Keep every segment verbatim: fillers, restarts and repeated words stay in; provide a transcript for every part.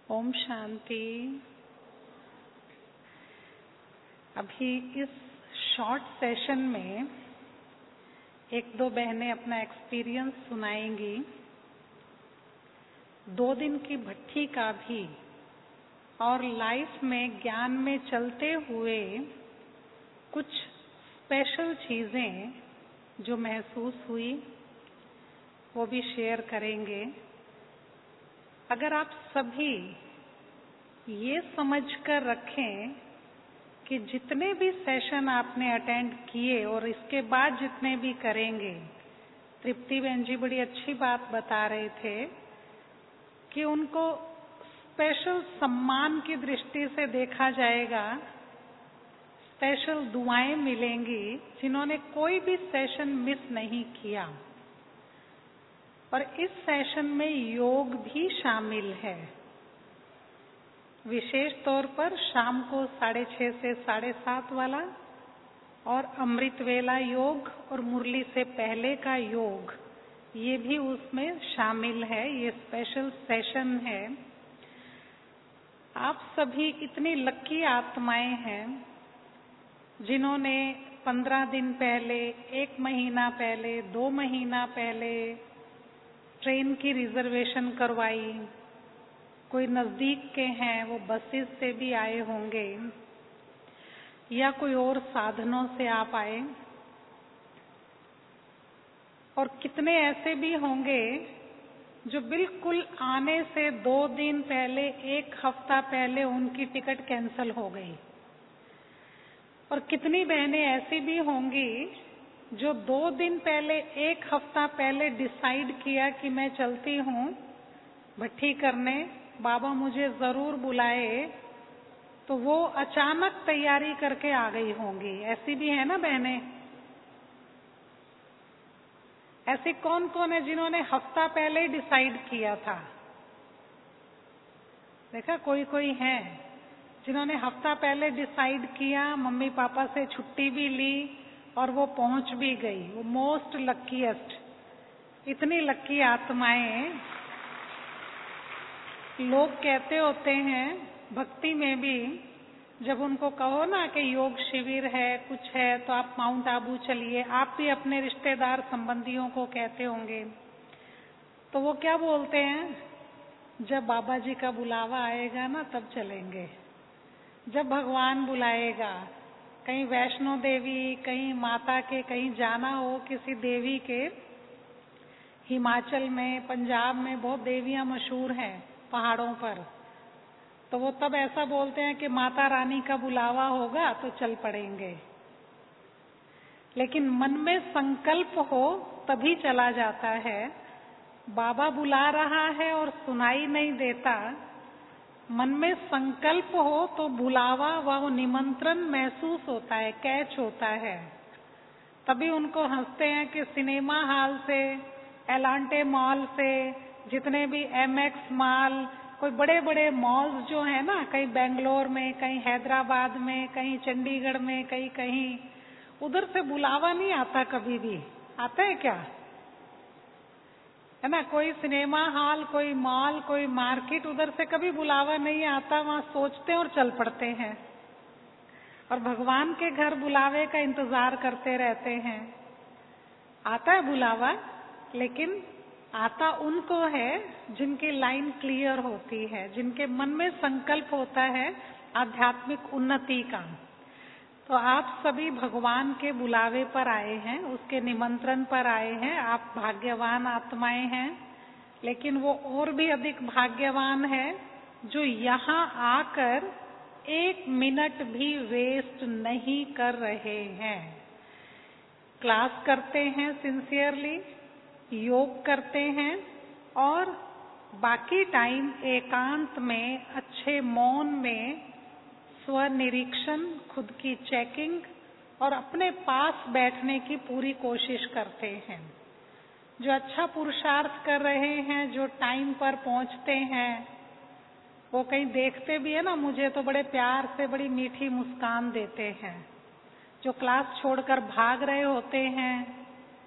ओम शांति। अभी इस short session में एक दो बहनें अपना एक्सपीरियंस सुनाएंगी। दो दिन की भट्ठी का भी और लाइफ में ज्ञान में चलते हुए कुछ स्पेशल चीज़ें जो महसूस हुई वो भी शेयर करेंगे। अगर आप सभी ये समझ कर रखें कि जितने भी सेशन आपने अटेंड किए और इसके बाद जितने भी करेंगे, तृप्ति बहन जी बड़ी अच्छी बात बता रहे थे कि उनको स्पेशल सम्मान की दृष्टि से देखा जाएगा, स्पेशल दुआएं मिलेंगी जिन्होंने कोई भी सेशन मिस नहीं किया। और इस सेशन में योग भी शामिल है, विशेष तौर पर शाम को साढ़े छः से साढ़े सात वाला और अमृत वेला योग और मुरली से पहले का योग, ये भी उसमें शामिल है। ये स्पेशल सेशन है। आप सभी इतनी लकी आत्माएं हैं जिन्होंने पंद्रह दिन पहले, एक महीना पहले, दो महीना पहले ट्रेन की रिजर्वेशन करवाई। कोई नज़दीक के हैं वो बसेस से भी आए होंगे या कोई और साधनों से आप आए, और कितने ऐसे भी होंगे जो बिल्कुल आने से दो दिन पहले, एक हफ्ता पहले उनकी टिकट कैंसिल हो गई। और कितनी बहनें ऐसी भी होंगी जो दो दिन पहले, एक हफ्ता पहले डिसाइड किया कि मैं चलती हूँ भट्ठी करने, बाबा मुझे ज़रूर बुलाए, तो वो अचानक तैयारी करके आ गई होंगी। ऐसी भी है ना बहनें? ऐसी कौन कौन है जिन्होंने हफ्ता पहले ही डिसाइड किया था? देखा, कोई कोई है जिन्होंने हफ्ता पहले डिसाइड किया, मम्मी पापा से छुट्टी भी ली और वो पहुंच भी गई। वो मोस्ट लकीएस्ट। इतनी लकी आत्माएं। लोग कहते होते हैं भक्ति में भी, जब उनको कहो ना कि योग शिविर है, कुछ है, तो आप माउंट आबू चलिए, आप भी अपने रिश्तेदार संबंधियों को कहते होंगे, तो वो क्या बोलते हैं? जब बाबा जी का बुलावा आएगा ना तब चलेंगे, जब भगवान बुलाएगा। कहीं वैष्णो देवी, कहीं माता के कहीं जाना हो, किसी देवी के, हिमाचल में, पंजाब में बहुत देवियां मशहूर हैं पहाड़ों पर, तो वो तब ऐसा बोलते हैं कि माता रानी का बुलावा होगा तो चल पड़ेंगे। लेकिन मन में संकल्प हो तभी चला जाता है। बाबा बुला रहा है और सुनाई नहीं देता, मन में संकल्प हो तो बुलावा व निमंत्रण महसूस होता है, कैच होता है। तभी उनको हंसते हैं कि सिनेमा हॉल से, एलांटे मॉल से, जितने भी एम एक्स मॉल, कोई बड़े बड़े मॉल्स जो है ना, कहीं बेंगलोर में, कहीं हैदराबाद में, कहीं चंडीगढ़ में, कहीं कहीं, उधर से बुलावा नहीं आता। कभी भी आता है क्या? है ना? कोई सिनेमा हॉल, कोई मॉल, कोई मार्केट, उधर से कभी बुलावा नहीं आता। वहाँ सोचते और चल पड़ते हैं, और भगवान के घर बुलावे का इंतजार करते रहते हैं। आता है बुलावा, लेकिन आता उनको है जिनकी लाइन क्लियर होती है, जिनके मन में संकल्प होता है आध्यात्मिक उन्नति का। तो आप सभी भगवान के बुलावे पर आए हैं, उसके निमंत्रण पर आए हैं। आप भाग्यवान आत्माएं हैं, लेकिन वो और भी अधिक भाग्यवान है जो यहाँ आकर एक मिनट भी वेस्ट नहीं कर रहे हैं। क्लास करते हैं सिंसियरली, योग करते हैं, और बाकी टाइम एकांत में, अच्छे मौन में स्वनिरीक्षण, खुद की चेकिंग और अपने पास बैठने की पूरी कोशिश करते हैं। जो अच्छा पुरुषार्थ कर रहे हैं, जो टाइम पर पहुंचते हैं, वो कहीं देखते भी है ना, मुझे तो बड़े प्यार से बड़ी मीठी मुस्कान देते हैं। जो क्लास छोड़कर भाग रहे होते हैं,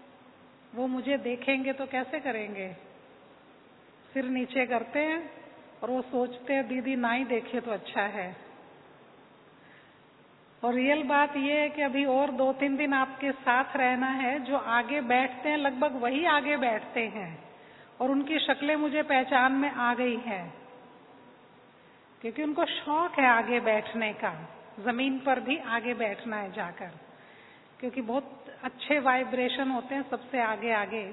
वो मुझे देखेंगे तो कैसे करेंगे? सिर नीचे करते हैं और वो सोचते हैं दीदी ना ही देखे तो अच्छा है। और रियल बात ये है कि अभी और दो तीन दिन आपके साथ रहना है, जो आगे बैठते हैं लगभग वही आगे बैठते हैं, और उनकी शक्लें मुझे पहचान में आ गई है, क्योंकि उनको शौक है आगे बैठने का, जमीन पर भी आगे बैठना है जाकर, क्योंकि बहुत अच्छे वाइब्रेशन होते हैं सबसे आगे आगे।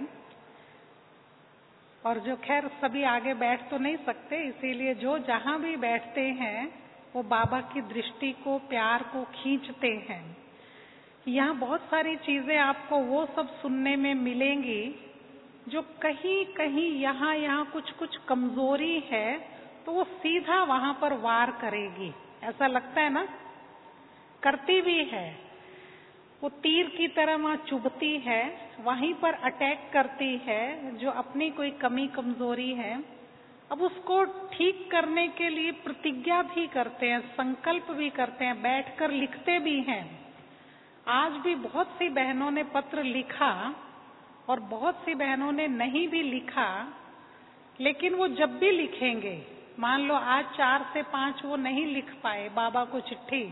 और जो खैर सभी आगे बैठ तो नहीं सकते, इसीलिए जो जहां भी बैठते हैं वो बाबा की दृष्टि को, प्यार को खींचते हैं। यहाँ बहुत सारी चीजें आपको वो सब सुनने में मिलेंगी जो कहीं कहीं यहाँ यहाँ कुछ कुछ कमजोरी है तो वो सीधा वहां पर वार करेगी, ऐसा लगता है ना, करती भी है। वो तीर की तरह वहां चुभती है, वहीं पर अटैक करती है जो अपनी कोई कमी कमजोरी है। अब उसको ठीक करने के लिए प्रतिज्ञा भी करते हैं, संकल्प भी करते हैं, बैठकर लिखते भी हैं। आज भी बहुत सी बहनों ने पत्र लिखा और बहुत सी बहनों ने नहीं भी लिखा, लेकिन वो जब भी लिखेंगे, मान लो आज चार से पांच वो नहीं लिख पाए बाबा को चिट्ठी,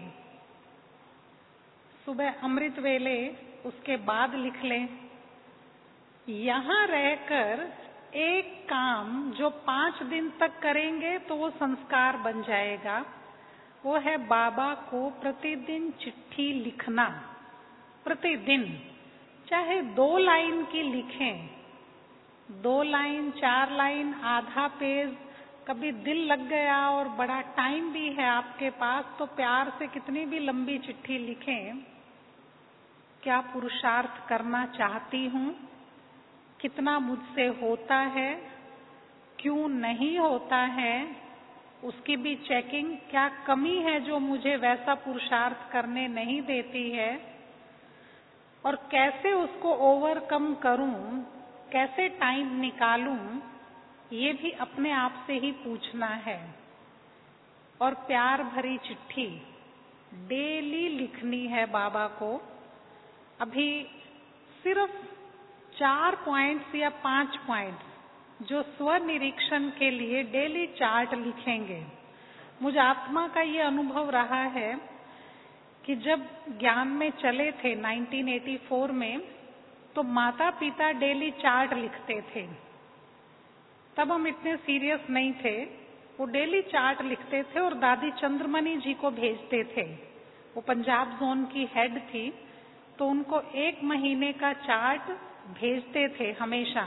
सुबह अमृत वेले उसके बाद लिख लें। यहाँ रहकर एक काम जो पांच दिन तक करेंगे तो वो संस्कार बन जाएगा, वो है बाबा को प्रतिदिन चिट्ठी लिखना। प्रतिदिन चाहे दो लाइन की लिखें, दो लाइन, चार लाइन, आधा पेज, कभी दिल लग गया और बड़ा टाइम भी है आपके पास तो प्यार से कितनी भी लंबी चिट्ठी लिखें। क्या पुरुषार्थ करना चाहती हूँ, कितना मुझसे होता है, क्यों नहीं होता है, उसकी भी चेकिंग, क्या कमी है जो मुझे वैसा पुरुषार्थ करने नहीं देती है, और कैसे उसको ओवरकम करूं, कैसे टाइम निकालूं, ये भी अपने आप से ही पूछना है। और प्यार भरी चिट्ठी डेली लिखनी है बाबा को। अभी सिर्फ चार पॉइंट्स या पांच पॉइंट्स जो स्व-निरीक्षण के लिए डेली चार्ट लिखेंगे। मुझे आत्मा का ये अनुभव रहा है कि जब ज्ञान में चले थे नाइनटीन एटी फोर में, तो माता पिता डेली चार्ट लिखते थे। तब हम इतने सीरियस नहीं थे, वो डेली चार्ट लिखते थे और दादी चंद्रमणि जी को भेजते थे। वो पंजाब जोन की हेड थी, तो उनको एक महीने का चार्ट भेजते थे हमेशा।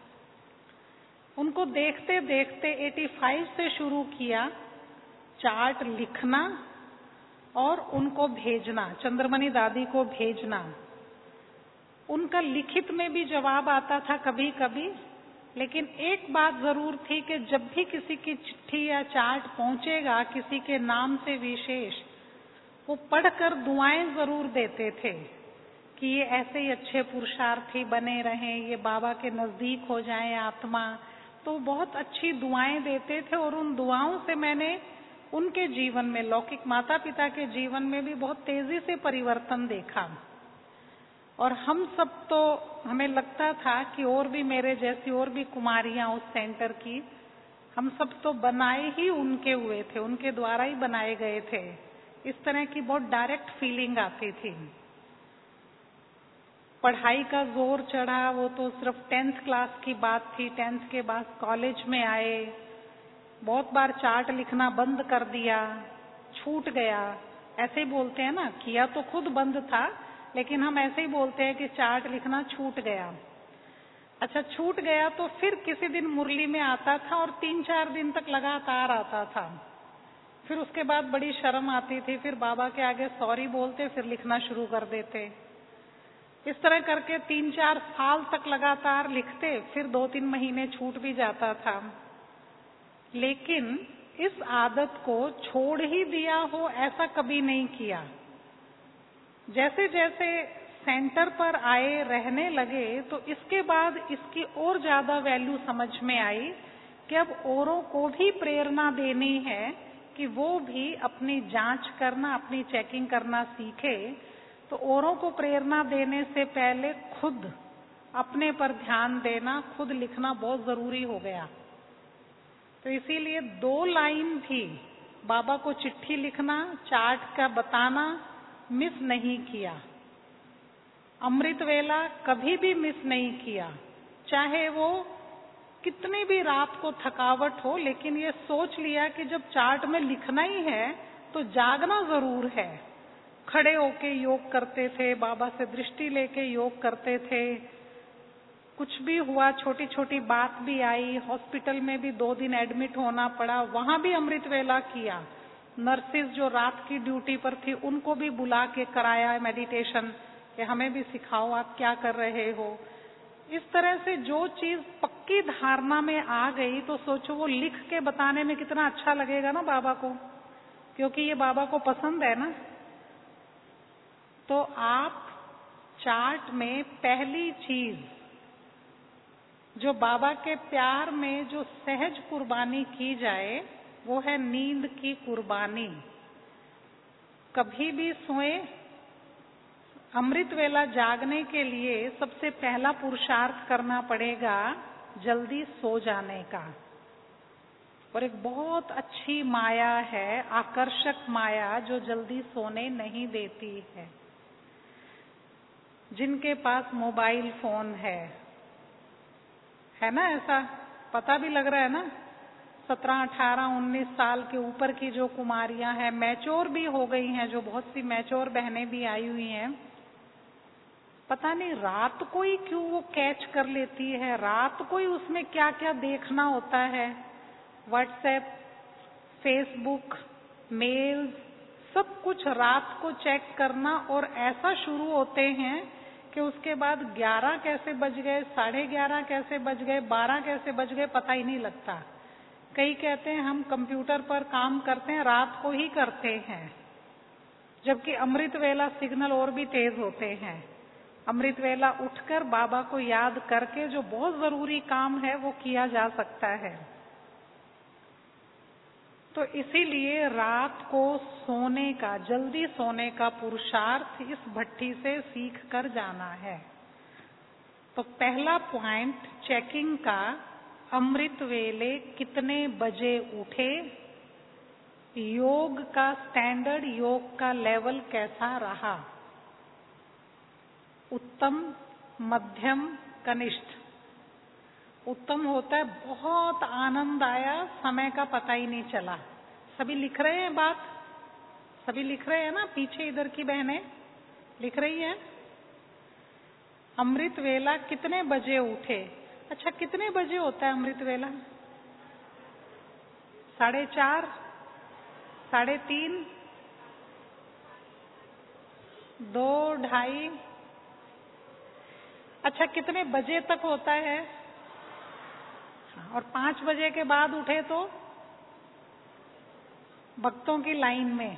उनको देखते देखते पचासी से शुरू किया चार्ट लिखना और उनको भेजना, चंद्रमणि दादी को भेजना। उनका लिखित में भी जवाब आता था कभी कभी, लेकिन एक बात जरूर थी कि जब भी किसी की चिट्ठी या चार्ट पहुंचेगा किसी के नाम से विशेष, वो पढ़कर दुआएं जरूर देते थे कि ये ऐसे ही अच्छे पुरुषार्थी बने रहें, ये बाबा के नजदीक हो जाएं आत्मा। तो बहुत अच्छी दुआएं देते थे और उन दुआओं से मैंने उनके जीवन में, लौकिक माता पिता के जीवन में भी बहुत तेजी से परिवर्तन देखा। और हम सब तो, हमें लगता था कि और भी मेरे जैसी और भी कुमारियां उस सेंटर की, हम सब तो बनाए ही उनके हुए थे, उनके द्वारा ही बनाए गए थे। इस तरह की बहुत डायरेक्ट फीलिंग आती थी। पढ़ाई का जोर चढ़ा, वो तो सिर्फ टेंथ क्लास की बात थी। टेंथ के बाद कॉलेज में आए, बहुत बार चार्ट लिखना बंद कर दिया, छूट गया। ऐसे ही बोलते हैं ना, किया तो खुद बंद था, लेकिन हम ऐसे ही बोलते हैं कि चार्ट लिखना छूट गया। अच्छा, छूट गया तो फिर किसी दिन मुरली में आता था और तीन चार दिन तक लगातार आता था। फिर उसके बाद बड़ी शर्म आती थी, फिर बाबा के आगे सॉरी बोलते, फिर लिखना शुरू कर देते। इस तरह करके तीन चार साल तक लगातार लिखते, फिर दो तीन महीने छूट भी जाता था। लेकिन इस आदत को छोड़ ही दिया हो ऐसा कभी नहीं किया। जैसे जैसे सेंटर पर आए, रहने लगे, तो इसके बाद इसकी और ज्यादा वैल्यू समझ में आई कि अब औरों को भी प्रेरणा देनी है कि वो भी अपनी जांच करना, अपनी चेकिंग करना सीखे। तो औरों को प्रेरणा देने से पहले खुद अपने पर ध्यान देना, खुद लिखना बहुत जरूरी हो गया। तो इसीलिए दो लाइन भी बाबा को चिट्ठी लिखना, चार्ट का बताना मिस नहीं किया। अमृत वेला कभी भी मिस नहीं किया, चाहे वो कितनी भी रात को थकावट हो, लेकिन ये सोच लिया कि जब चार्ट में लिखना ही है तो जागना जरूर है। खड़े होके योग करते थे, बाबा से दृष्टि लेके योग करते थे। कुछ भी हुआ, छोटी छोटी बात भी आई, हॉस्पिटल में भी दो दिन एडमिट होना पड़ा, वहां भी अमृत वेला किया। नर्सिस जो रात की ड्यूटी पर थी उनको भी बुला के कराया मेडिटेशन कि हमें भी सिखाओ, आप क्या कर रहे हो। इस तरह से जो चीज पक्की धारणा में आ गई तो सोचो वो लिख के बताने में कितना अच्छा लगेगा ना बाबा को, क्योंकि ये बाबा को पसंद है ना। तो आप चार्ट में पहली चीज जो बाबा के प्यार में जो सहज कुर्बानी की जाए वो है नींद की कुर्बानी। कभी भी सोए, अमृत वेला जागने के लिए सबसे पहला पुरुषार्थ करना पड़ेगा जल्दी सो जाने का। और एक बहुत अच्छी माया है, आकर्षक माया, जो जल्दी सोने नहीं देती है। जिनके पास मोबाइल फोन है है ना, ऐसा पता भी लग रहा है ना, सत्रह अठारह उन्नीस साल के ऊपर की जो कुमारियां हैं, मैच्योर भी हो गई हैं, जो बहुत सी मैच्योर बहनें भी आई हुई हैं, पता नहीं रात को ही क्यों वो कैच कर लेती है, रात को ही उसमें क्या क्या देखना होता है। व्हाट्सएप, फेसबुक, मेल, सब कुछ रात को चेक करना, और ऐसा शुरू होते हैं कि उसके बाद ग्यारह कैसे बज गए, साढ़े ग्यारह कैसे बज गए, बारह कैसे बज गए, पता ही नहीं लगता। कई कहते हैं हम कंप्यूटर पर काम करते हैं, रात को ही करते हैं, जबकि अमृत वेला सिग्नल और भी तेज होते हैं। अमृत वेला उठकर बाबा को याद करके जो बहुत जरूरी काम है वो किया जा सकता है। तो इसीलिए रात को सोने का, जल्दी सोने का पुरुषार्थ इस भट्टी से सीख कर जाना है। तो पहला पॉइंट चेकिंग का, अमृत वेले कितने बजे उठे, योग का स्टैंडर्ड, योग का लेवल कैसा रहा, उत्तम, मध्यम, कनिष्ठ। उत्तम होता है बहुत आनंद आया, समय का पता ही नहीं चला। सभी लिख रहे हैं बात, सभी लिख रहे हैं ना, पीछे इधर की बहनें लिख रही हैं। अमृत वेला कितने बजे उठे? अच्छा, कितने बजे होता है अमृत वेला? साढ़े चार, साढ़े तीन, दो, ढाई। अच्छा, कितने बजे तक होता है? और पांच बजे के बाद उठे तो भक्तों की लाइन में।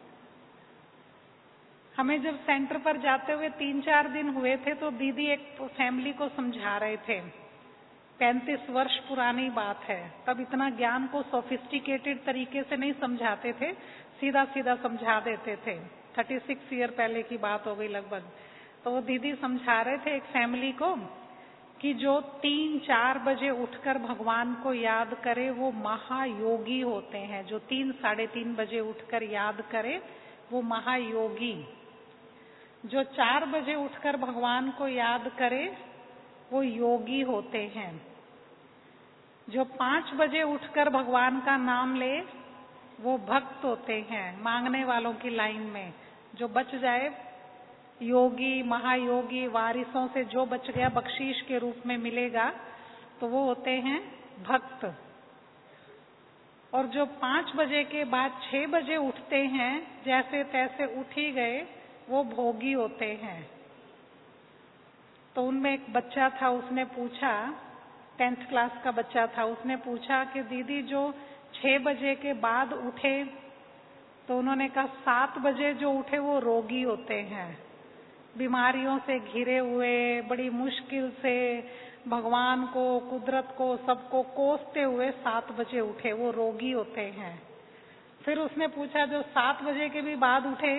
हमें जब सेंटर पर जाते हुए तीन चार दिन हुए थे तो दीदी एक फैमिली को समझा रहे थे, पैंतीस वर्ष पुरानी बात है, तब इतना ज्ञान को सोफिस्टिकेटेड तरीके से नहीं समझाते थे, सीधा सीधा समझा देते थे। थर्टी सिक्स ईयर पहले की बात हो गई लगभग। तो वो दीदी समझा रहे थे एक फैमिली को कि जो तीन चार बजे उठकर भगवान को याद करे वो महायोगी होते हैं। जो तीन साढ़े तीन बजे उठकर याद करे वो महायोगी। जो चार बजे उठकर भगवान को याद करे वो योगी होते हैं। जो पांच बजे उठकर भगवान का नाम ले वो भक्त होते हैं, मांगने वालों की लाइन में। जो बच जाए योगी, महायोगी, वारिसों से जो बच गया बख्शीश के रूप में मिलेगा, तो वो होते हैं भक्त। और जो पांच बजे के बाद छह बजे उठते हैं, जैसे तैसे उठ ही गए, वो भोगी होते हैं। तो उनमें एक बच्चा था, उसने पूछा, टेंथ क्लास का बच्चा था, उसने पूछा कि दीदी जो छह बजे के बाद उठे, तो उन्होंने कहा सात बजे जो उठे वो रोगी होते हैं, बीमारियों से घिरे हुए, बड़ी मुश्किल से भगवान को, कुदरत को, सबको कोसते हुए सात बजे उठे, वो रोगी होते हैं। फिर उसने पूछा जो सात बजे के भी बाद उठे,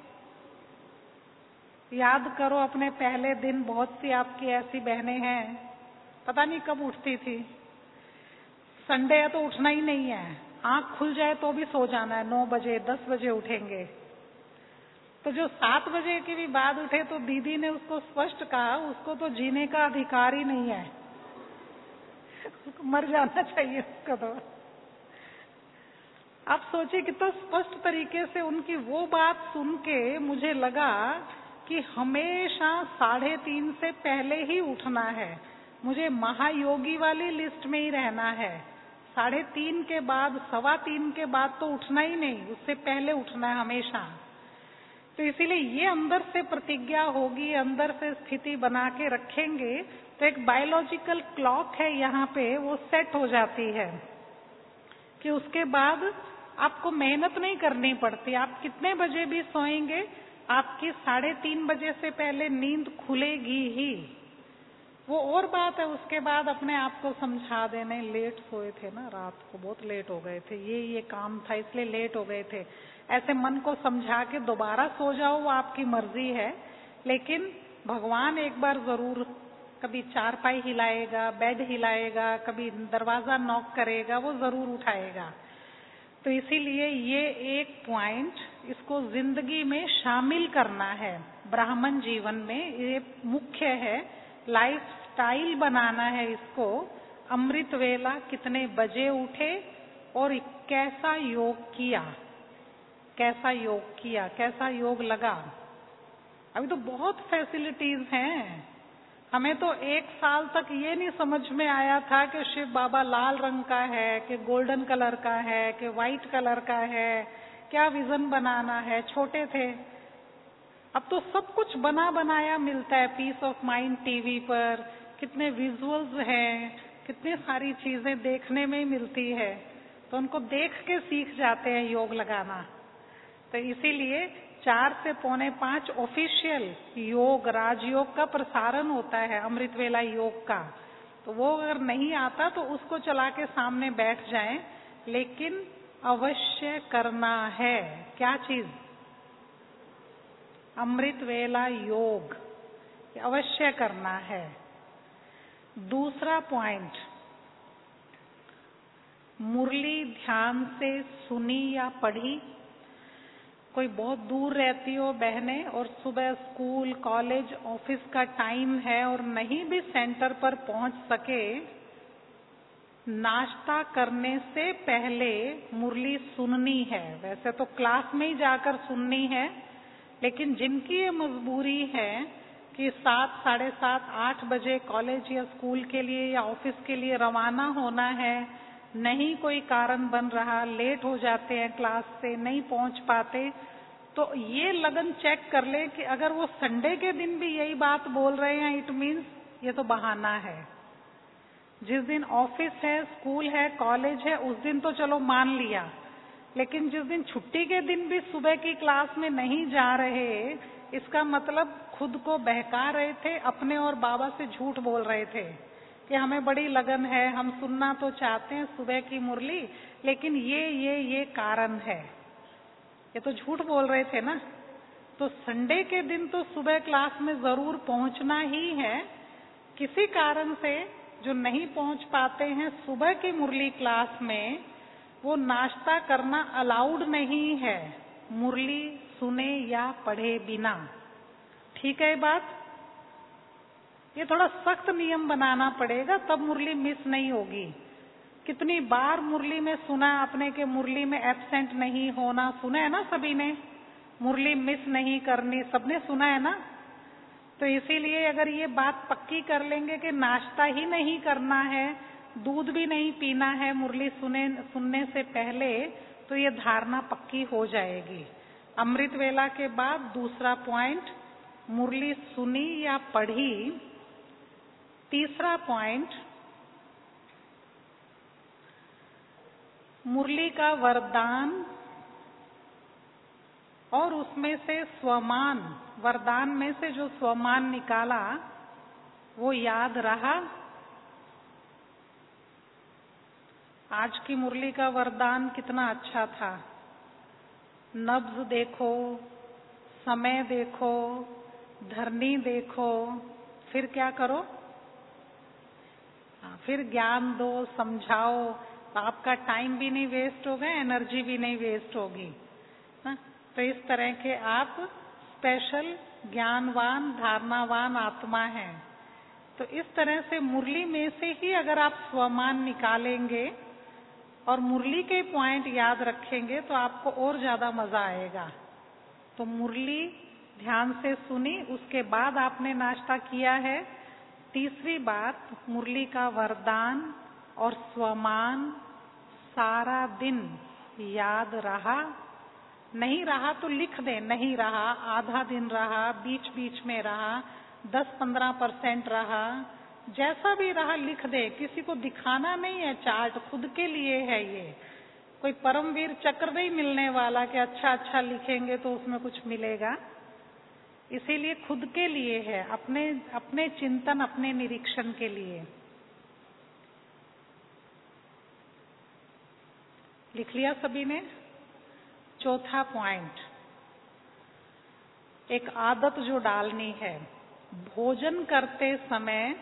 याद करो अपने पहले दिन, बहुत सी आपकी ऐसी बहनें हैं, पता नहीं कब उठती थी, संडे है तो उठना ही नहीं है, आंख खुल जाए तो भी सो जाना है, नौ बजे दस बजे उठेंगे। तो जो सात बजे के भी बाद उठे तो दीदी ने उसको स्पष्ट कहा, उसको तो जीने का अधिकार ही नहीं है, उसको मर जाना चाहिए उसका तो। आप सोचिए कितना स्पष्ट तरीके से उनकी वो बात सुन के मुझे लगा कि हमेशा साढ़े तीन से पहले ही उठना है, मुझे महायोगी वाली लिस्ट में ही रहना है। साढ़े तीन के बाद, सवा तीन के बाद तो उठना ही नहीं, उससे पहले उठना है हमेशा। तो इसीलिए ये अंदर से प्रतिज्ञा होगी, अंदर से स्थिति बना के रखेंगे तो एक बायोलॉजिकल क्लॉक है यहाँ पे, वो सेट हो जाती है कि उसके बाद आपको मेहनत नहीं करनी पड़ती। आप कितने बजे भी सोएंगे, आपकी साढ़े तीन बजे से पहले नींद खुलेगी ही। वो और बात है उसके बाद अपने आप को समझा देने, लेट सोए थे ना रात को, बहुत लेट हो गए थे, ये ये काम था इसलिए लेट हो गए थे, ऐसे मन को समझा के दोबारा सो जाओ, वो आपकी मर्जी है। लेकिन भगवान एक बार जरूर, कभी चारपाई हिलाएगा, बेड हिलाएगा, कभी दरवाजा नॉक करेगा, वो जरूर उठाएगा। तो इसीलिए ये एक पॉइंट, इसको जिंदगी में शामिल करना है, ब्राह्मण जीवन में ये मुख्य है, लाइफ स्टाइल बनाना है इसको। अमृत वेला कितने बजे उठे और कैसा योग किया, कैसा योग किया, कैसा योग लगा। अभी तो बहुत फैसिलिटीज हैं, हमें तो एक साल तक ये नहीं समझ में आया था कि शिव बाबा लाल रंग का है, कि गोल्डन कलर का है, कि व्हाइट कलर का है, क्या विजन बनाना है, छोटे थे। अब तो सब कुछ बना बनाया मिलता है, पीस ऑफ माइंड टीवी पर, कितने विजुअल्स हैं, कितनी सारी चीजें देखने में मिलती है, तो उनको देख के सीख जाते हैं योग लगाना। तो इसीलिए चार से पौने पांच ऑफिशियल योग, राजयोग का प्रसारण होता है, अमृत वेला योग का। तो वो अगर नहीं आता तो उसको चला के सामने बैठ जाएं, लेकिन अवश्य करना है। क्या चीज? अमृत वेला योग, अवश्य करना है। दूसरा पॉइंट, मुरली ध्यान से सुनी या पढ़ी। कोई बहुत दूर रहती हो बहनें और सुबह स्कूल, कॉलेज, ऑफिस का टाइम है और नहीं भी सेंटर पर पहुंच सके, नाश्ता करने से पहले मुरली सुननी है। वैसे तो क्लास में ही जाकर सुननी है, लेकिन जिनकी ये मजबूरी है कि सात, साढ़े सात, आठ बजे कॉलेज या स्कूल के लिए या ऑफिस के लिए रवाना होना है, नहीं कोई कारण बन रहा, लेट हो जाते हैं क्लास से, नहीं पहुंच पाते, तो ये लगन चेक कर ले कि अगर वो संडे के दिन भी यही बात बोल रहे हैं, इट मीन्स ये तो बहाना है। जिस दिन ऑफिस है, स्कूल है, कॉलेज है, उस दिन तो चलो मान लिया, लेकिन जिस दिन छुट्टी के दिन भी सुबह की क्लास में नहीं जा रहे, इसका मतलब खुद को बहका रहे थे, अपने और बाबा से झूठ बोल रहे थे कि हमें बड़ी लगन है, हम सुनना तो चाहते हैं सुबह की मुरली, लेकिन ये ये ये कारण है। ये तो झूठ बोल रहे थे ना। तो संडे के दिन तो सुबह क्लास में जरूर पहुंचना ही है। किसी कारण से जो नहीं पहुंच पाते हैं सुबह की मुरली क्लास में, वो नाश्ता करना अलाउड नहीं है, मुरली सुने या पढ़े बिना। ठीक है बात? ये थोड़ा सख्त नियम बनाना पड़ेगा, तब मुरली मिस नहीं होगी। कितनी बार मुरली में सुना आपने कि मुरली में एब्सेंट नहीं होना, सुना है ना सभी ने? मुरली मिस नहीं करनी, सबने सुना है ना? तो इसीलिए अगर ये बात पक्की कर लेंगे कि नाश्ता ही नहीं करना है, दूध भी नहीं पीना है मुरली सुने सुनने से पहले, तो ये धारणा पक्की हो जाएगी। अमृत वेला के बाद दूसरा पॉइंट, मुरली सुनी या पढ़ी। तीसरा पॉइंट, मुरली का वरदान और उसमें से स्वमान, वरदान में से जो स्वमान निकाला वो याद रहा। आज की मुरली का वरदान कितना अच्छा था। नब्ज देखो, समय देखो, धरनी देखो, फिर क्या करो? फिर ज्ञान दो, समझाओ, आपका टाइम भी नहीं वेस्ट होगा, एनर्जी भी नहीं वेस्ट होगी ना। तो इस तरह के आप स्पेशल ज्ञानवान धारणावान आत्मा हैं। तो इस तरह से मुरली में से ही अगर आप स्वमान निकालेंगे और मुरली के पॉइंट याद रखेंगे तो आपको और ज्यादा मजा आएगा। तो मुरली ध्यान से सुनी, उसके बाद आपने नाश्ता किया है। तीसरी बात, मुरली का वरदान और स्वमान सारा दिन याद रहा। नहीं रहा तो लिख दें, नहीं रहा, आधा दिन रहा, बीच बीच में रहा, दस पंद्रह परसेंट रहा, जैसा भी रहा लिख दे। किसी को दिखाना नहीं है चार्ट, खुद के लिए है ये। कोई परमवीर चक्र नहीं मिलने वाला कि अच्छा अच्छा लिखेंगे तो उसमें कुछ मिलेगा। इसीलिए खुद के लिए है, अपने अपने चिंतन, अपने निरीक्षण के लिए। लिख लिया सभी ने? चौथा पॉइंट, एक आदत जो डालनी है, भोजन करते समय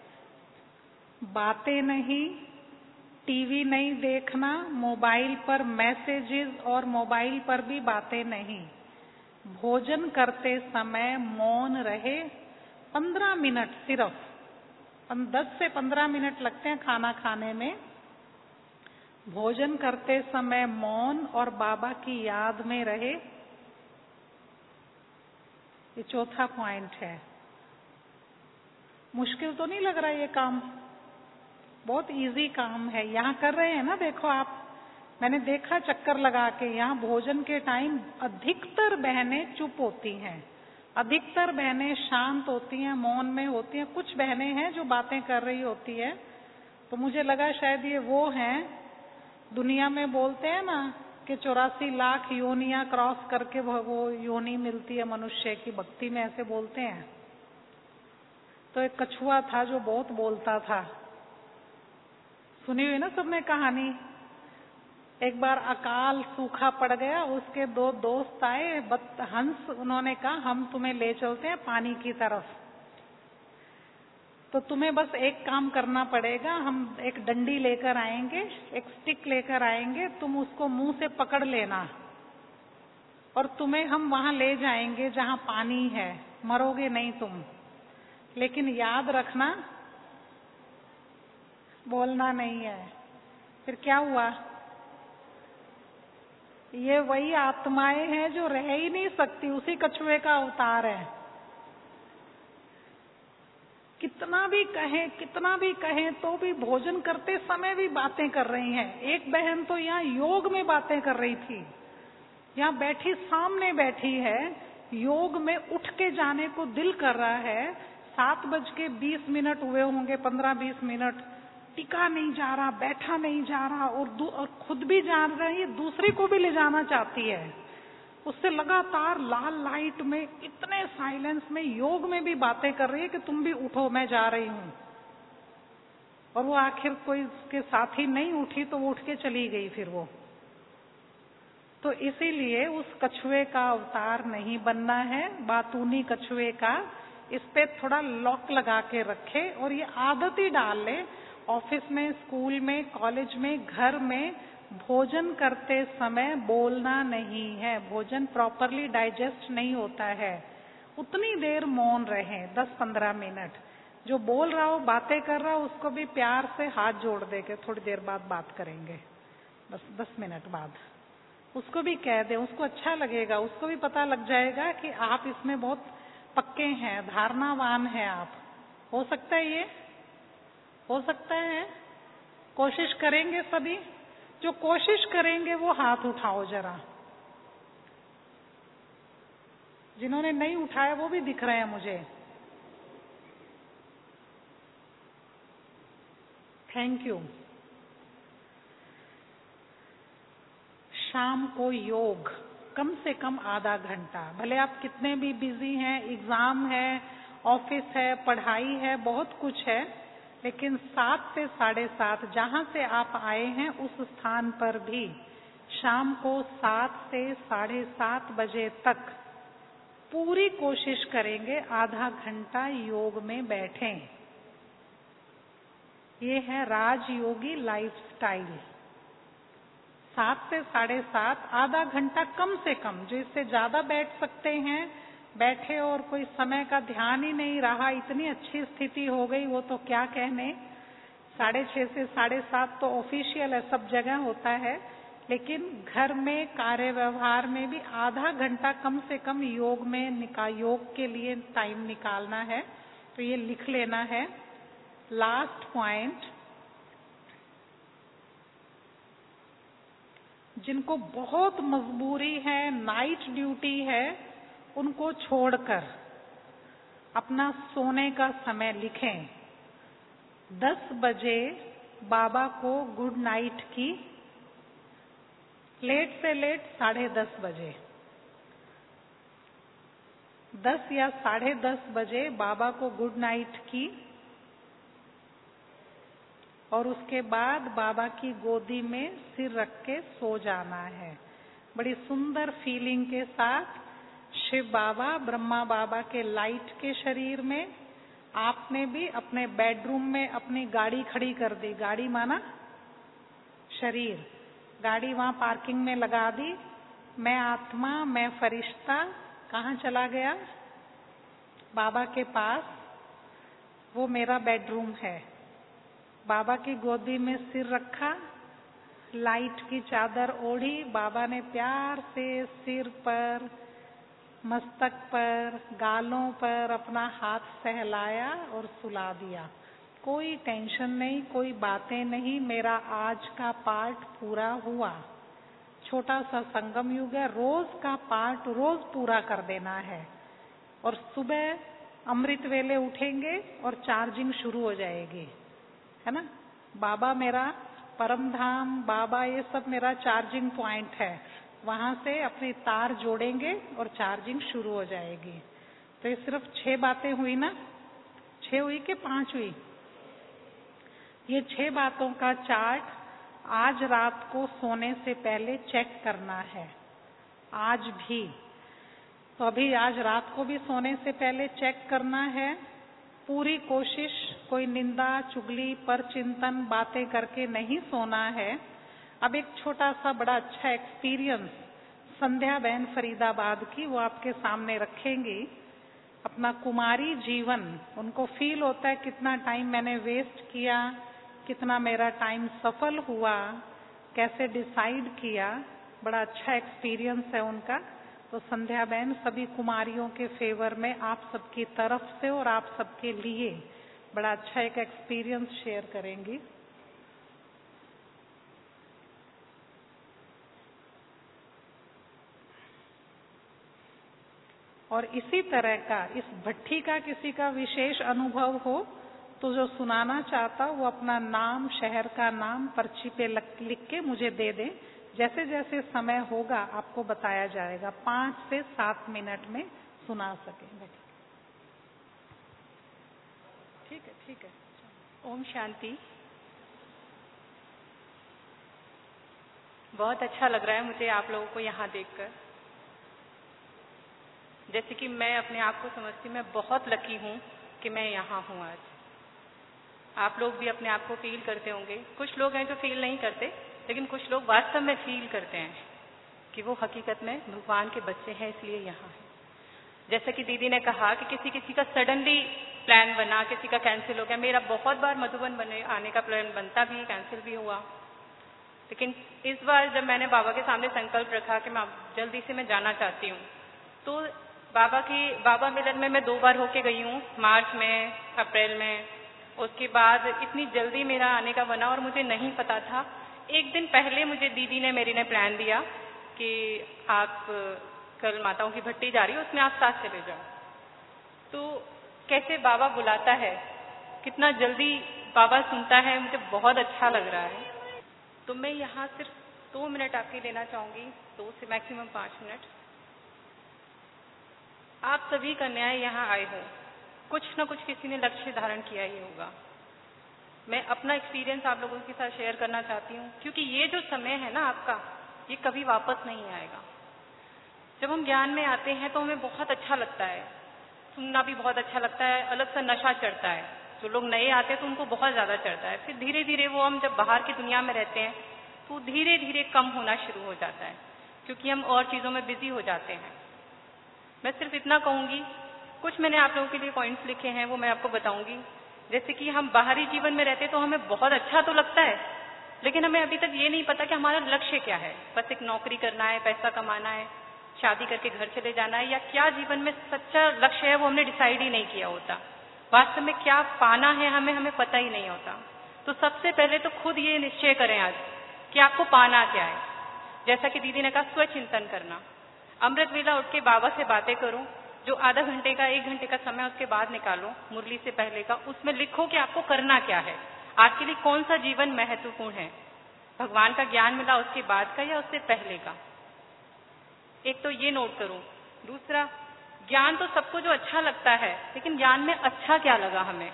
बातें नहीं, टीवी नहीं देखना, मोबाइल पर मैसेजेस और मोबाइल पर भी बातें नहीं। भोजन करते समय मौन रहे, पंद्रह मिनट सिर्फ, दस से पंद्रह मिनट लगते हैं खाना खाने में। भोजन करते समय मौन और बाबा की याद में रहे। ये चौथा पॉइंट है। मुश्किल तो नहीं लग रहा ये काम? बहुत इजी काम है। यहाँ कर रहे हैं ना, देखो आप, मैंने देखा चक्कर लगा के, यहाँ भोजन के टाइम अधिकतर बहनें चुप होती हैं, अधिकतर बहनें शांत होती हैं, मौन में होती हैं। कुछ बहनें हैं जो बातें कर रही होती है। तो मुझे लगा शायद ये वो हैं, दुनिया में बोलते हैं ना कि चौरासी लाख योनियां क्रॉस करके वो योनि मिलती है मनुष्य की, भक्ति में ऐसे बोलते हैं। तो एक कछुआ था जो बहुत बोलता था, सुनी हुई ना सबने कहानी। एक बार अकाल सूखा पड़ गया, उसके दो दोस्त आए हंस, उन्होंने कहा हम तुम्हें ले चलते हैं पानी की तरफ। तो तुम्हें बस एक काम करना पड़ेगा, हम एक डंडी लेकर आएंगे, एक स्टिक लेकर आएंगे, तुम उसको मुंह से पकड़ लेना और तुम्हें हम वहां ले जाएंगे जहां पानी है, मरोगे नहीं तुम। लेकिन याद रखना, बोलना नहीं है। फिर क्या हुआ? ये वही आत्माएं हैं जो रह ही नहीं सकती, उसी कछुए का अवतार है। कितना भी कहें, कितना भी कहें तो भी भोजन करते समय भी बातें कर रही हैं। एक बहन तो यहाँ योग में बातें कर रही थी, यहाँ बैठी सामने बैठी है, योग में उठ के जाने को दिल कर रहा है। सात बज के बीस मिनट हुए होंगे, पंद्रह बीस मिनट, टिका नहीं जा रहा, बैठा नहीं जा रहा, और, और खुद भी जान रही है, दूसरे को भी ले जाना चाहती है। उससे लगातार लाल लाइट में, इतने साइलेंस में, योग में भी बातें कर रही है कि तुम भी उठो, मैं जा रही हूं। और वो आखिर कोई उसके साथी नहीं उठी तो वो उठ के चली गई फिर वो। तो इसीलिए उस कछुए का अवतार नहीं बनना है, बातूनी कछुए का। इस पे थोड़ा लॉक लगा के रखे और ये आदत ही डाल ले, ऑफिस में, स्कूल में, कॉलेज में, घर में, भोजन करते समय बोलना नहीं है। भोजन प्रॉपरली डाइजेस्ट नहीं होता है, उतनी देर मौन रहे, दस पंद्रह मिनट। जो बोल रहा हो, बातें कर रहा हो, उसको भी प्यार से हाथ जोड़ दे के थोड़ी देर बाद बात करेंगे, बस दस मिनट बाद उसको भी कह दे, उसको अच्छा लगेगा, उसको भी पता लग जाएगा कि आप इसमें बहुत पक्के हैं, धारणावान हैं आप। हो सकता है, ये हो सकता है। कोशिश करेंगे सभी? जो कोशिश करेंगे वो हाथ उठाओ जरा। जिन्होंने नहीं उठाया वो भी दिख रहे हैं मुझे। Thank you. शाम को योग, कम से कम आधा घंटा, भले आप कितने भी बिजी हैं, एग्जाम है, ऑफिस है, पढ़ाई है, बहुत कुछ है, लेकिन सात से साढ़े सात जहां से आप आए हैं उस स्थान पर भी शाम को सात से साढ़े सात बजे तक पूरी कोशिश करेंगे आधा घंटा योग में बैठें। ये है राजयोगी लाइफस्टाइल। सात से साढ़े सात, आधा घंटा कम से कम। जो इससे ज्यादा बैठ सकते हैं बैठे, और कोई समय का ध्यान ही नहीं रहा, इतनी अच्छी स्थिति हो गई वो तो क्या कहने। साढ़े छः से साढ़े सात तो ऑफिशियल है, सब जगह होता है, लेकिन घर में कार्य व्यवहार में भी आधा घंटा कम से कम योग में निका योग के लिए टाइम निकालना है। तो ये लिख लेना है। लास्ट पॉइंट, जिनको बहुत मजबूरी है, नाइट ड्यूटी है, उनको छोड़कर अपना सोने का समय लिखें। दस बजे बाबा को गुड नाइट की, लेट से लेट साढ़े दस बजे, दस या साढ़े दस बजे बाबा को गुड नाइट की, और उसके बाद बाबा की गोदी में सिर रख के सो जाना है। बड़ी सुंदर फीलिंग के साथ शिव बाबा, ब्रह्मा बाबा के लाइट के शरीर में, आपने भी अपने बेडरूम में अपनी गाड़ी खड़ी कर दी। गाड़ी माना शरीर, गाड़ी वहां पार्किंग में लगा दी। मैं आत्मा, मैं फरिश्ता कहाँ चला गया? बाबा के पास। वो मेरा बेडरूम है। बाबा की गोदी में सिर रखा, लाइट की चादर ओढ़ी, बाबा ने प्यार से सिर पर, मस्तक पर, गालों पर अपना हाथ सहलाया और सुला दिया। कोई टेंशन नहीं, कोई बातें नहीं, मेरा आज का पाठ पूरा हुआ। छोटा सा संगम युग है, रोज का पाठ रोज पूरा कर देना है। और सुबह अमृत वेले उठेंगे और चार्जिंग शुरू हो जाएगी, है ना। बाबा मेरा परम धाम, बाबा ये सब मेरा चार्जिंग पॉइंट है। वहां से अपनी तार जोड़ेंगे और चार्जिंग शुरू हो जाएगी। तो ये सिर्फ छह बातें हुई ना? छह हुई कि पांच हुई? ये छह बातों का चार्ट आज रात को सोने से पहले चेक करना है, आज भी। तो अभी आज रात को भी सोने से पहले चेक करना है। पूरी कोशिश कोई निंदा, चुगली, पर चिंतन, बातें करके नहीं सोना है। अब एक छोटा सा बड़ा अच्छा एक्सपीरियंस संध्या बहन फरीदाबाद की, वो आपके सामने रखेंगी। अपना कुमारी जीवन, उनको फील होता है कितना टाइम मैंने वेस्ट किया, कितना मेरा टाइम सफल हुआ, कैसे डिसाइड किया। बड़ा अच्छा एक्सपीरियंस है उनका। तो संध्या बहन सभी कुमारियों के फेवर में आप सबकी तरफ से और आप सबके लिए बड़ा अच्छा एक एक्सपीरियंस शेयर करेंगी। और इसी तरह का इस भट्ठी का किसी का विशेष अनुभव हो तो जो सुनाना चाहता वो अपना नाम, शहर का नाम पर्ची पे लिख के मुझे दे दें। जैसे जैसे समय होगा आपको बताया जाएगा। पाँच से सात मिनट में सुना सकेंगे। ठीक है, ठीक है। ओम शांति। बहुत अच्छा लग रहा है मुझे आप लोगों को यहाँ देखकर। जैसे कि मैं अपने आप को समझती, मैं बहुत लकी हूँ कि मैं यहाँ हूँ आज। आप लोग भी अपने आप को फील करते होंगे। कुछ लोग हैं जो फील नहीं करते, लेकिन कुछ लोग वास्तव में फील करते हैं कि वो हकीकत में भगवान के बच्चे हैं, इसलिए यहाँ है। जैसा कि दीदी ने कहा कि किसी किसी का सडनली प्लान बना, किसी का कैंसिल हो गया। मेरा बहुत बार मधुबन बने आने का प्लान बनता भी, कैंसिल भी हुआ। लेकिन इस बार जब मैंने बाबा के सामने संकल्प रखा कि मैं जल्दी से मैं जाना चाहती हूँ, तो बाबा की बाबा मिलन में मैं दो बार होके गई हूँ, मार्च में, अप्रैल में। उसके बाद इतनी जल्दी मेरा आने का बना और मुझे नहीं पता था। एक दिन पहले मुझे दीदी ने मेरी ने प्लान दिया कि आप कल माताओं की भट्टी जा रही हो, उसमें आप साथ चले जाओ। तो कैसे बाबा बुलाता है, कितना जल्दी बाबा सुनता है, मुझे बहुत अच्छा लग रहा है। तो मैं यहाँ सिर्फ दो मिनट आपके लेना चाहूँगी, दो से मैक्सिमम पाँच मिनट। आप सभी कन्याएं यहाँ आए हो, कुछ न कुछ किसी ने लक्ष्य धारण किया ही होगा। मैं अपना एक्सपीरियंस आप लोगों के साथ शेयर करना चाहती हूँ, क्योंकि ये जो समय है ना आपका, ये कभी वापस नहीं आएगा। जब हम ज्ञान में आते हैं तो हमें बहुत अच्छा लगता है, सुनना भी बहुत अच्छा लगता है, अलग सा नशा चढ़ता है। जो लोग नए आते हैं तो उनको बहुत ज़्यादा चढ़ता है। फिर धीरे धीरे वो हम जब बाहर की दुनिया में रहते हैं तो धीरे धीरे कम होना शुरू हो जाता है, क्योंकि हम और चीज़ों में बिजी हो जाते हैं। मैं सिर्फ इतना कहूँगी, कुछ मैंने आप लोगों के लिए पॉइंट्स लिखे हैं, वो मैं आपको बताऊंगी। जैसे कि हम बाहरी जीवन में रहते तो हमें बहुत अच्छा तो लगता है, लेकिन हमें अभी तक ये नहीं पता कि हमारा लक्ष्य क्या है। बस एक नौकरी करना है, पैसा कमाना है, शादी करके घर चले जाना है, या क्या जीवन में सच्चा लक्ष्य है वो हमने डिसाइड ही नहीं किया होता। वास्तव में क्या पाना है हमें हमें पता ही नहीं होता। तो सबसे पहले तो खुद ये निश्चय करें आज कि आपको पाना क्या है। जैसा कि दीदी ने कहा, स्वचिंतन करना। अमृत वेला उठ के बाबा से बातें करो, जो आधा घंटे का एक घंटे का समय उसके बाद निकालो मुरली से पहले का, उसमें लिखो कि आपको करना क्या है, आपके लिए कौन सा जीवन महत्वपूर्ण है। भगवान का ज्ञान मिला उसके बाद का या उससे पहले का, एक तो ये नोट करो। दूसरा, ज्ञान तो सबको जो अच्छा लगता है, लेकिन ज्ञान में अच्छा क्या लगा हमें?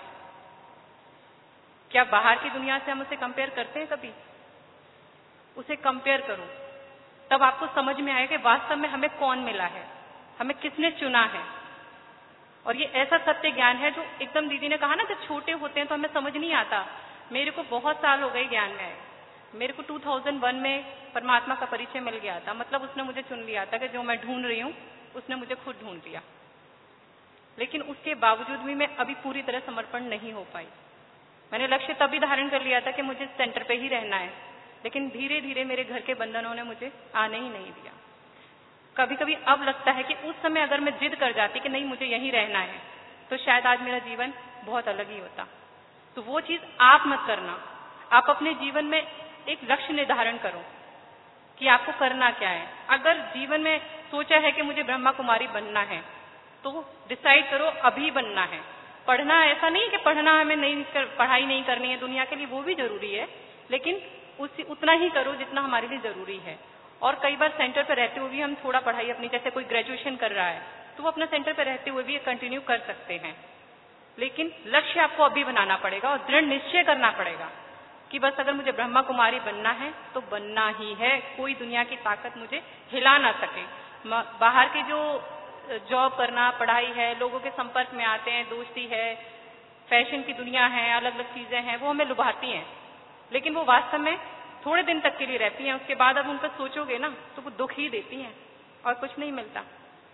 क्या बाहर की दुनिया से हम उसे कंपेयर करते हैं कभी? उसे कंपेयर करो, तब आपको समझ में आएगा कि वास्तव में हमें कौन मिला है, हमें किसने चुना है। और ये ऐसा सत्य ज्ञान है जो एकदम, दीदी ने कहा ना, जब छोटे होते हैं तो हमें समझ नहीं आता। मेरे को बहुत साल हो गए ज्ञान में आए। मेरे को दो हज़ार एक में परमात्मा का परिचय मिल गया था, मतलब उसने मुझे चुन लिया था कि जो मैं ढूंढ रही हूँ उसने मुझे खुद ढूंढ लिया। लेकिन उसके बावजूद भी मैं अभी पूरी तरह समर्पण नहीं हो पाई। मैंने लक्ष्य तभी धारण कर लिया था कि मुझे सेंटर पे ही रहना है, लेकिन धीरे धीरे मेरे घर के बंधनों ने मुझे आने ही नहीं दिया। कभी कभी अब लगता है कि उस समय अगर मैं जिद कर जाती कि नहीं मुझे यहीं रहना है, तो शायद आज मेरा जीवन बहुत अलग ही होता। तो वो चीज आप मत करना। आप अपने जीवन में एक लक्ष्य निर्धारण करो कि आपको करना क्या है। अगर जीवन में सोचा है कि मुझे ब्रह्मा कुमारी बनना है, तो डिसाइड करो अभी बनना है। पढ़ना ऐसा नहीं कि पढ़ना हमें नहीं कर, पढ़ाई नहीं करनी है दुनिया के लिए, वो भी जरूरी है, लेकिन उसी उतना ही करो जितना हमारे लिए जरूरी है। और कई बार सेंटर पर रहते हुए भी हम थोड़ा पढ़ाई अपनी, जैसे कोई ग्रेजुएशन कर रहा है तो वो अपना सेंटर पर रहते हुए भी कंटिन्यू कर सकते हैं, लेकिन लक्ष्य आपको अभी बनाना पड़ेगा और दृढ़ निश्चय करना पड़ेगा कि बस अगर मुझे ब्रह्मा कुमारी बनना है तो बनना ही है। कोई दुनिया की ताकत मुझे हिला ना सके। बाहर के जो जॉब करना, पढ़ाई है, लोगों के संपर्क में आते हैं, दोस्ती है, फैशन की दुनिया है, अलग अलग चीजें हैं, वो हमें लुभाती हैं, लेकिन वो वास्तव में थोड़े दिन तक के लिए रहती हैं। उसके बाद अब उन पर सोचोगे ना तो वो दुख ही देती हैं और कुछ नहीं मिलता।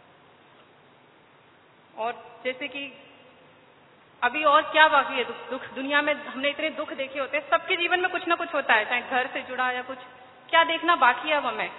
और जैसे कि अभी और क्या बाकी है, दुख, दुख दुनिया में हमने इतने दुख देखे होते हैं, सबके जीवन में कुछ ना कुछ होता है, चाहे घर से जुड़ा या कुछ। क्या देखना बाकी है अब हमें?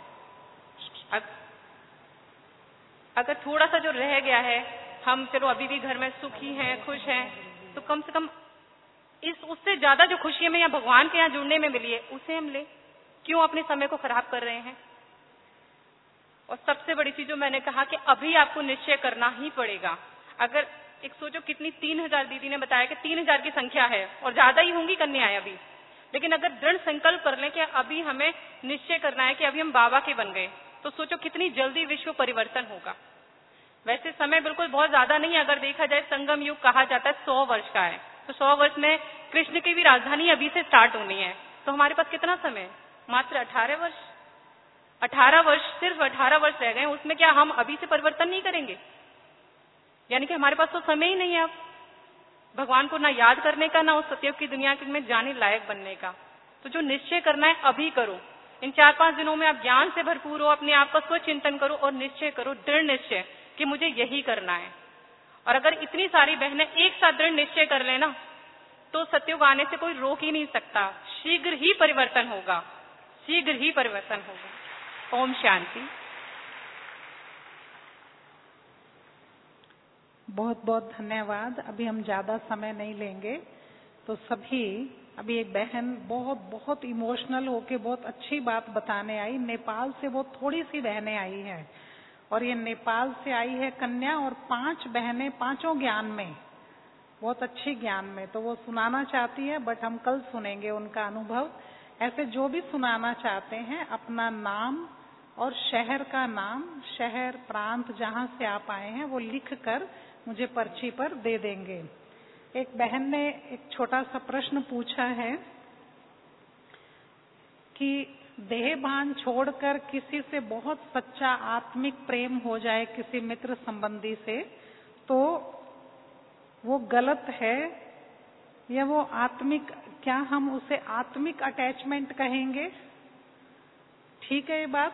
अगर थोड़ा सा जो रह गया है, हम चलो अभी भी घर में सुखी हैं, खुश हैं, तो कम से कम इस उससे ज्यादा जो खुशी हमें या भगवान के यहाँ जुड़ने में मिली है उसे हम ले। क्यों अपने समय को खराब कर रहे हैं? और सबसे बड़ी चीज जो मैंने कहा कि अभी आपको निश्चय करना ही पड़ेगा। अगर एक सोचो कितनी, तीन हजार दीदी ने बताया कि तीन हजार की संख्या है और ज्यादा ही होंगी कन्याएं अभी, लेकिन अगर दृढ़ संकल्प कर लें कि अभी हमें निश्चय करना है कि अभी हम बाबा के बन गए, तो सोचो कितनी जल्दी विश्व परिवर्तन होगा। वैसे समय बिल्कुल बहुत ज्यादा नहीं है, अगर देखा जाए संगम युग कहा जाता है सौ वर्ष का है, तो सौ वर्ष में कृष्ण की भी राजधानी अभी से स्टार्ट होनी है, तो हमारे पास कितना समय? मात्र अठारह वर्ष। अठारह वर्ष, सिर्फ अठारह वर्ष रह गए, उसमें क्या हम अभी से परिवर्तन नहीं करेंगे? यानी कि हमारे पास तो समय ही नहीं है अब भगवान को ना याद करने का, ना उस सतयुग की दुनिया में जाने लायक बनने का। तो जो निश्चय करना है अभी करो। इन चार पांच दिनों में आप ज्ञान से भरपूर हो, अपने आप का स्वचिंतन करो और निश्चय करो, दृढ़ निश्चय कि मुझे यही करना है। और अगर इतनी सारी बहनें एक साथ दृढ़ निश्चय कर लेना, तो सतयुग आने से कोई रोक ही नहीं सकता। शीघ्र ही परिवर्तन होगा, शीघ्र ही परिवर्तन होगा। ओम शांति। बहुत बहुत धन्यवाद। अभी हम ज्यादा समय नहीं लेंगे, तो सभी, अभी एक बहन बहुत बहुत इमोशनल होके बहुत अच्छी बात बताने आई। नेपाल से वो थोड़ी सी बहनें आई हैं, और ये नेपाल से आई है कन्या, और पांच बहनें, पांचों ज्ञान में, बहुत अच्छी ज्ञान में, तो वो सुनाना चाहती है, बट हम कल सुनेंगे उनका अनुभव। ऐसे जो भी सुनाना चाहते हैं अपना नाम और शहर का नाम, शहर प्रांत जहाँ से आप आए हैं, वो लिख कर मुझे पर्ची पर दे देंगे। एक बहन ने एक छोटा सा प्रश्न पूछा है कि देहभान छोड़कर किसी से बहुत सच्चा आत्मिक प्रेम हो जाए किसी मित्र संबंधी से, तो वो गलत है या वो आत्मिक, क्या हम उसे आत्मिक अटैचमेंट कहेंगे? ठीक है ये बात?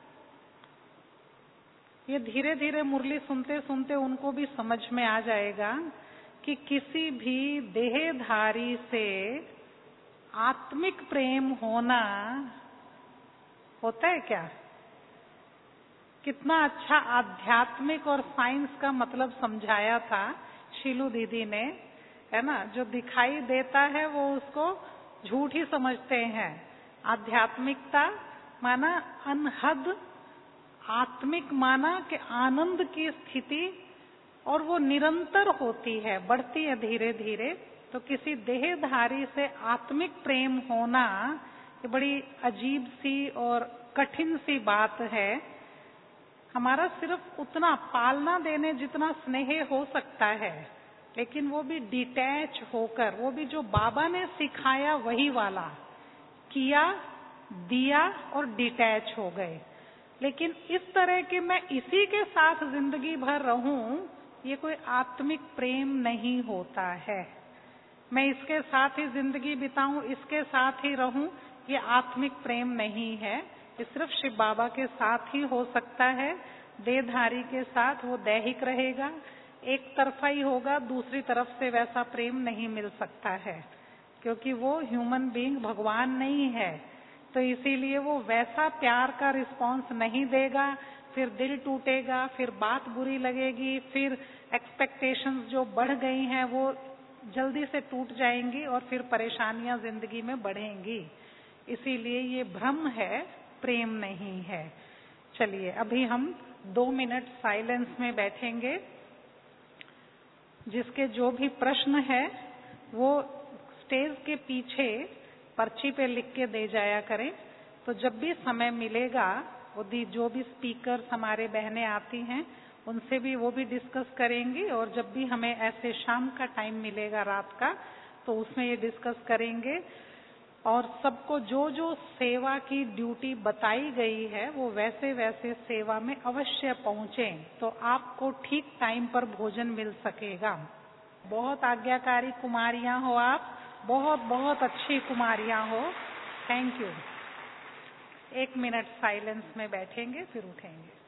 ये धीरे धीरे मुरली सुनते सुनते उनको भी समझ में आ जाएगा कि किसी भी देहधारी से आत्मिक प्रेम होना होता है क्या? कितना अच्छा आध्यात्मिक और साइंस का मतलब समझाया था शीलू दीदी ने, है ना? जो दिखाई देता है वो उसको झूठ ही समझते हैं। आध्यात्मिकता माना अनहद, आत्मिक माना कि आनंद की स्थिति, और वो निरंतर होती है, बढ़ती है धीरे धीरे। तो किसी देहधारी से आत्मिक प्रेम होना ये बड़ी अजीब सी और कठिन सी बात है। हमारा सिर्फ उतना पालना देने जितना स्नेह हो सकता है, लेकिन वो भी डिटैच होकर, वो भी जो बाबा ने सिखाया वही वाला किया, दिया और डिटैच हो गए। लेकिन इस तरह के मैं इसी के साथ जिंदगी भर रहूं, ये कोई आत्मिक प्रेम नहीं होता है। मैं इसके साथ ही जिंदगी बिताऊं, इसके साथ ही रहूं, ये आत्मिक प्रेम नहीं है। ये सिर्फ शिव बाबा के साथ ही हो सकता है। देहधारी के साथ वो दैहिक रहेगा, एक तरफा ही होगा, दूसरी तरफ से वैसा प्रेम नहीं मिल सकता है, क्योंकि वो ह्यूमन बीइंग भगवान नहीं है। तो इसीलिए वो वैसा प्यार का रिस्पांस नहीं देगा, फिर दिल टूटेगा, फिर बात बुरी लगेगी, फिर एक्सपेक्टेशंस जो बढ़ गई हैं वो जल्दी से टूट जाएंगी और फिर परेशानियां जिंदगी में बढ़ेंगी। इसीलिए ये भ्रम है, प्रेम नहीं है। चलिए अभी हम दो मिनट साइलेंस में बैठेंगे। जिसके जो भी प्रश्न है वो स्टेज के पीछे पर्ची पे लिख के दे जाया करें। तो जब भी समय मिलेगा वो जो भी स्पीकर हमारे बहनें आती हैं उनसे भी वो भी डिस्कस करेंगी, और जब भी हमें ऐसे शाम का टाइम मिलेगा रात का तो उसमें ये डिस्कस करेंगे। और सबको जो जो सेवा की ड्यूटी बताई गई है वो वैसे वैसे सेवा में अवश्य पहुंचें, तो आपको ठीक टाइम पर भोजन मिल सकेगा। बहुत आज्ञाकारी कुमारियां हो आप, बहुत बहुत अच्छी कुमारियां हो। थैंक यू। एक मिनट साइलेंस में बैठेंगे फिर उठेंगे।